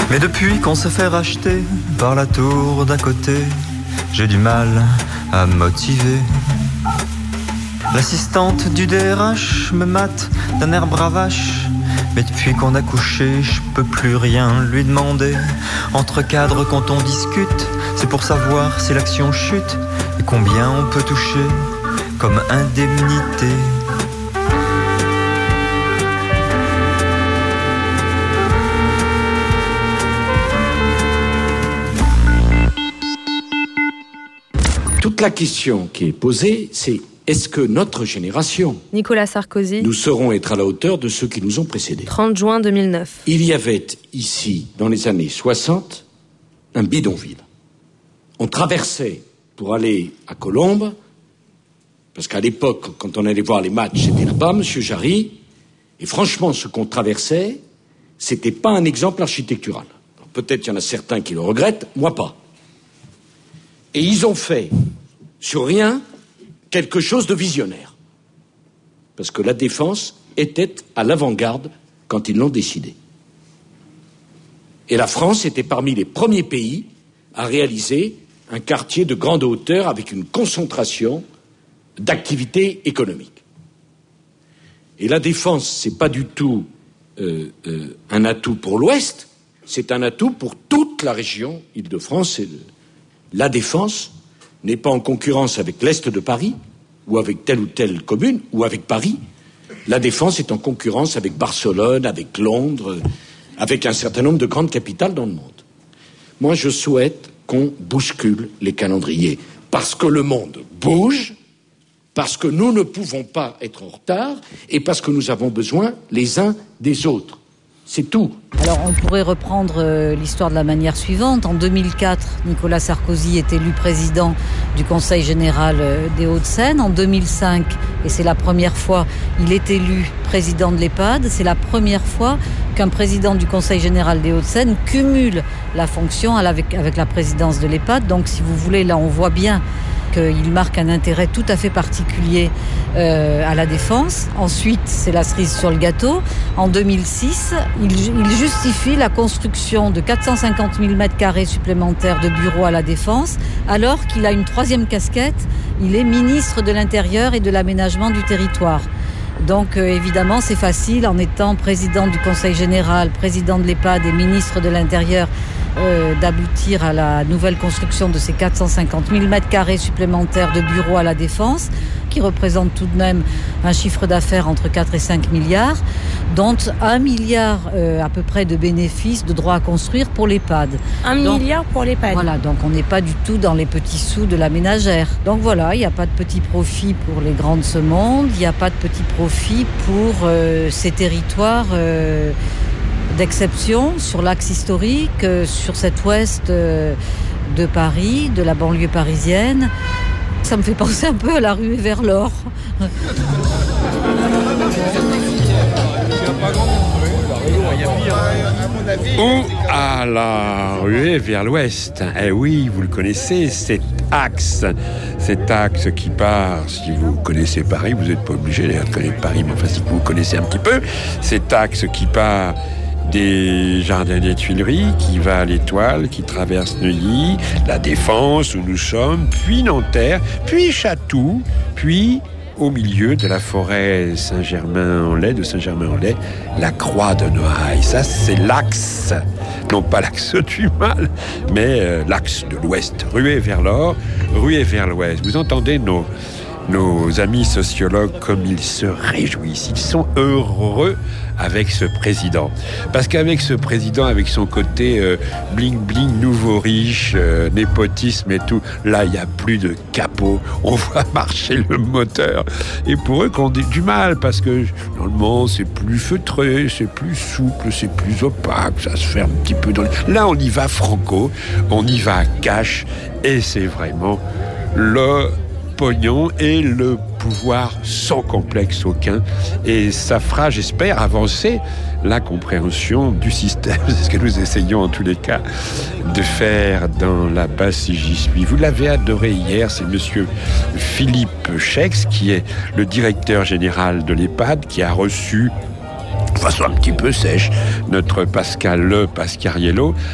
Mais depuis qu'on se fait racheter par la tour d'à côté, j'ai du mal à me motiver. L'assistante du DRH me mate d'un air bravache, mais depuis qu'on a couché, je peux plus rien lui demander. Entre cadres quand on discute, c'est pour savoir si l'action chute et combien on peut toucher comme indemnité. Toute la question qui est posée, c'est est-ce que notre génération, Nicolas Sarkozy, nous saurons être à la hauteur de ceux qui nous ont précédés? 30 juin 2009. Il y avait ici, dans les années 60, un bidonville. On traversait pour aller à Colombes, parce qu'à l'époque, quand on allait voir les matchs, c'était là-bas, Monsieur Jarry, et franchement, ce qu'on traversait, c'était pas un exemple architectural. Alors, peut-être qu'il y en a certains qui le regrettent, moi pas. Et ils ont fait, sur rien, quelque chose de visionnaire. Parce que la défense était à l'avant-garde quand ils l'ont décidé. Et la France était parmi les premiers pays à réaliser un quartier de grande hauteur avec une concentration d'activités économiques. Et la défense, c'est pas du tout un atout pour l'Ouest, c'est un atout pour toute la région Île-de-France. La défense n'est pas en concurrence avec l'Est de Paris, ou avec telle ou telle commune, ou avec Paris. La défense est en concurrence avec Barcelone, avec Londres, avec un certain nombre de grandes capitales dans le monde. Moi, je souhaite qu'on bouscule les calendriers, parce que le monde bouge, parce que nous ne pouvons pas être en retard, et parce que nous avons besoin les uns des autres. C'est tout. Alors on pourrait reprendre l'histoire de la manière suivante. En 2004, Nicolas Sarkozy est élu président du Conseil général des Hauts-de-Seine. En 2005, et c'est la première fois, il est élu président de l'EPAD. C'est la première fois qu'un président du Conseil général des Hauts-de-Seine cumule la fonction avec la présidence de l'EPAD. Donc si vous voulez, là on voit bien qu'il marque un intérêt tout à fait particulier à la défense. Ensuite, c'est la cerise sur le gâteau. En 2006, il justifie la construction de 450 000 m² supplémentaires de bureaux à la défense, alors qu'il a une troisième casquette. Il est ministre de l'Intérieur et de l'Aménagement du territoire. Donc évidemment, c'est facile, en étant président du Conseil général, président de l'EPAD et ministre de l'Intérieur, d'aboutir à la nouvelle construction de ces 450 000 m² supplémentaires de bureaux à la défense, qui représentent tout de même un chiffre d'affaires entre 4 et 5 milliards, dont 1 milliard à peu près de bénéfices, de droits à construire pour l'EHPAD. 1 milliard pour l'EHPAD. Voilà, donc on n'est pas du tout dans les petits sous de la ménagère. Donc voilà, il n'y a pas de petit profit pour les grands de ce monde, il n'y a pas de petit profit pour ces territoires d'exception sur l'axe historique, sur cet ouest de Paris, de la banlieue parisienne. Ça me fait penser un peu à la ruée vers l'or. Ou à la ruée vers l'ouest. Eh oui, vous le connaissez, cet axe qui part, si vous connaissez Paris, vous n'êtes pas obligé de connaître Paris, mais enfin si vous connaissez un petit peu, cet axe qui part des Jardins des Tuileries, qui va à l'Étoile, qui traverse Neuilly, la Défense où nous sommes, puis Nanterre, puis Chatou, puis au milieu de la forêt de Saint-Germain-en-Laye, la Croix de Noailles. Ça, c'est l'axe, non pas l'axe du mal, mais l'axe de l'Ouest. Ruée vers l'or, ruée vers l'Ouest. Vous entendez nos amis sociologues comme ils se réjouissent. Ils sont heureux avec ce président. Parce qu'avec ce président, avec son côté bling-bling, nouveau riche, népotisme et tout, là, il n'y a plus de capot. On voit marcher le moteur. Et pour eux, qu'on a du mal, parce que normalement, c'est plus feutré, c'est plus souple, c'est plus opaque, ça se fait un petit peu dans les... Là, on y va franco, on y va cash, et c'est vraiment le pognon et le pouvoir sans complexe aucun, et ça fera, j'espère, avancer la compréhension du système. C'est ce que nous essayons en tous les cas de faire dans La Base si j'y suis. Vous l'avez adoré hier, c'est monsieur Philippe Schex, qui est le directeur général de l'EHPAD, qui a reçu de façon un petit peu sèche, notre Pascal Le Pascariello.